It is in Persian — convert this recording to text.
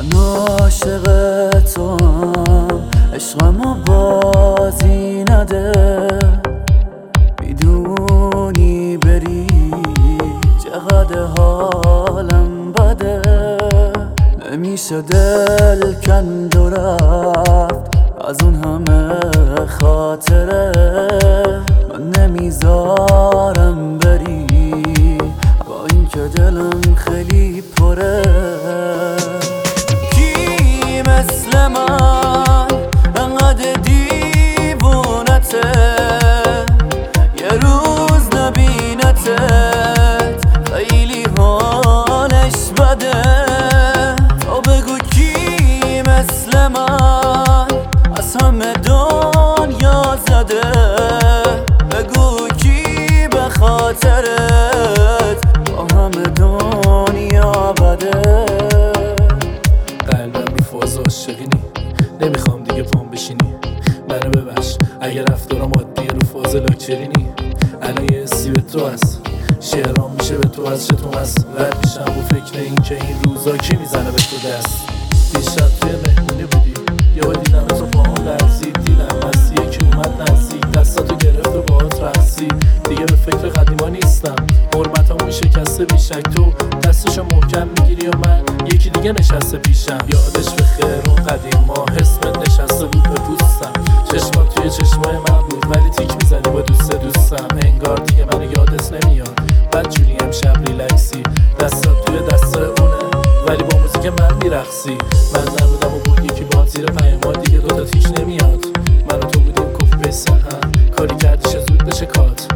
من عاشق توام، عشقمو بازی نده، میدونی بری چقدر حالم بده. نمیشه دل کند و رفت از اون همه خاطره، من نمیذارم بری با این که دلم خیلی پره. کی مثل من انقدر دیوونته، یه روز نبینتت خیلی حالش بده. تو بگو کی مثل من از همه دنیا زده، بگو کی به خاطرت با همه دنیا بده. قلبم رو فاز عاشقینی، نمیخوام دیگه پام بشینی. منو ببخش اگه رفتارم عادیه، رو فاز لاکچرینی. الان یه حسی به تو هست، شعرام میشه به تو از چطور هست. رد میشم و فکر این که این روزا کی میزنه به تو دست. دیشب توی مهمونی بودی، یه با دیدم تو با هم لرزید. دیدم هستی یکی اومد نزدیک، دستاتو گرفت و باهات رقصید. دیگه به فکر قدیما نیستم، حرمتامون شکسته بیشک. تو دستشو محکم میگیری و من یکی دیگه نشسته پیشم. یادش به خیر اون قدیما، اسمت نشسته بود به پوستم. چشمات توی چشمای من بود ولی تیک میزنی با دوستم. انگار دیگه منو یادت نمیاد، بدجوری امشب ریلکسی. دستات توی دست اونه ولی با موزیک من میرقصی. من نبودم و بود یکی با زیر پیما، دیگه دوتا تیش نمیاد. من و تو بودیم کفی به سهم، کاری کردیش زود بشه کات.